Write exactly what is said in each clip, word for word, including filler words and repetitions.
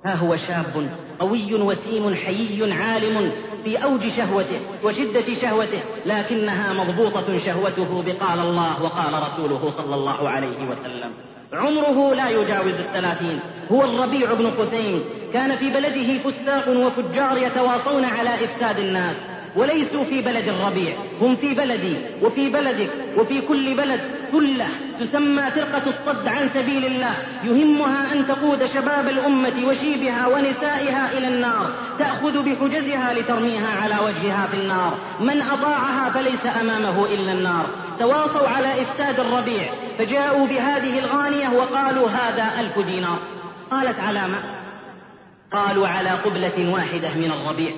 ها هو شاب قوي وسيم حيي عالم في أوج شهوته وشدة شهوته، لكنها مضبوطة شهوته بقال الله وقال رسوله صلى الله عليه وسلم. عمره لا يجاوز الثلاثين. هو الربيع بن خثيم، كان في بلده فساق وفجار يتواصون على إفساد الناس، وليسوا في بلد الربيع، هم في بلدي وفي بلدك وفي كل بلد ثلة تسمى فرقة الصد عن سبيل الله، يهمها أن تقود شباب الأمة وشيبها ونسائها إلى النار، تأخذ بحجزها لترميها على وجهها في النار، من أطاعها فليس أمامه إلا النار. تواصوا على إفساد الربيع، فجاءوا بهذه الغانية وقالوا هذا ألف دينار. قالت على ما؟ قالوا على قبلة واحدة من الربيع.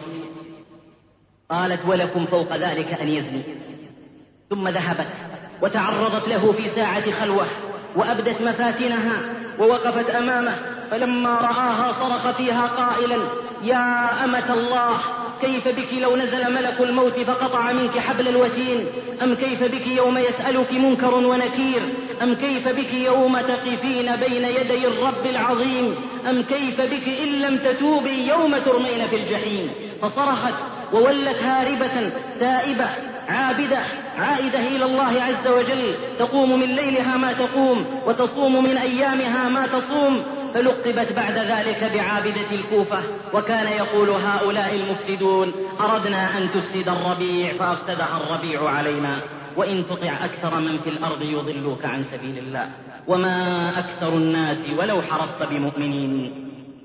قالت ولكم فوق ذلك أن يزني. ثم ذهبت وتعرضت له في ساعة خلوة وأبدت مفاتنها ووقفت أمامه، فلما رآها صرخ فيها قائلا: يا أمة الله، كيف بك لو نزل ملك الموت فقطع منك حبل الوتين؟ أم كيف بك يوم يسألك منكر ونكير؟ أم كيف بك يوم تقفين بين يدي الرب العظيم؟ أم كيف بك إن لم تتوبي يوم ترمين في الجحيم؟ فصرخت وولت هاربة تائبة عابدة عائدة إلى الله عز وجل، تقوم من ليلها ما تقوم وتصوم من أيامها ما تصوم. فلقبت بعد ذلك بعابدة الكوفة. وكان يقول هؤلاء المفسدون: أردنا أن تفسد الربيع فأفسدها الربيع علينا، وإن تطع أكثر من في الأرض يضلوك عن سبيل الله، وما أكثر الناس ولو حرصت بمؤمنين.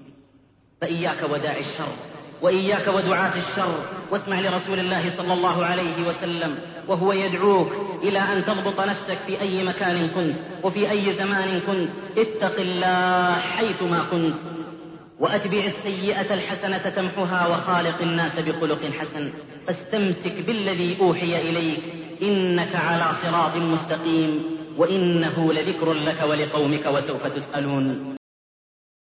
فإياك وداعي الشر، وإياك ودعاة الشر، واسمع لرسول الله صلى الله عليه وسلم وهو يدعوك إلى أن تضبط نفسك في أي مكان كنت وفي أي زمان كنت. اتق الله حيثما كنت، وأتبع السيئة الحسنة تمحها، وخالق الناس بخلق حسن، فاستمسك بالذي أوحي إليك، إنك على صراط مستقيم، وإنه لذكر لك ولقومك وسوف تسألون.